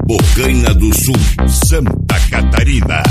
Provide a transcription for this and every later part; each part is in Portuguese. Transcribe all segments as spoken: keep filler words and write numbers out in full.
Bocaina do Sul, Santa Catarina.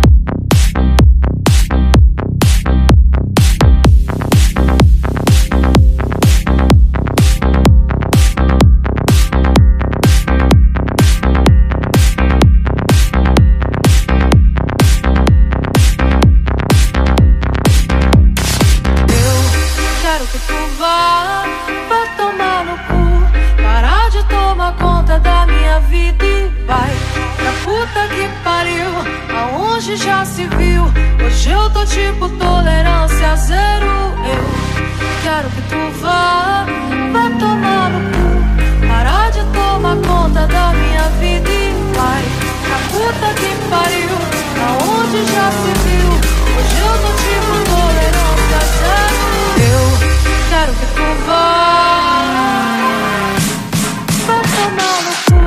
Já se viu, hoje eu tô tipo tolerância zero. Eu quero que tu vá, vá tomar no cu, parar de tomar conta da minha vida e vai pra puta que pariu, aonde já se viu, hoje eu tô tipo tolerância zero. Eu quero que tu vá, vá tomar no cu.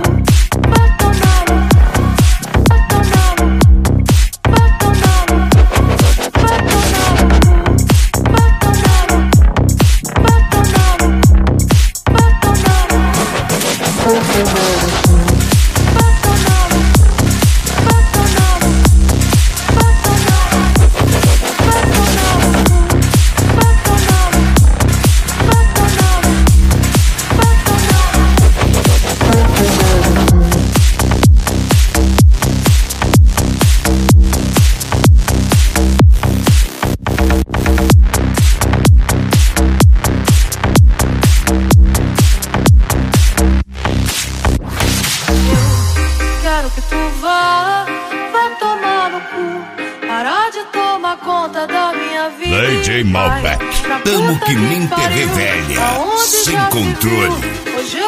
D J Malbec, tamo que nem T V velha, sem controle. Hoje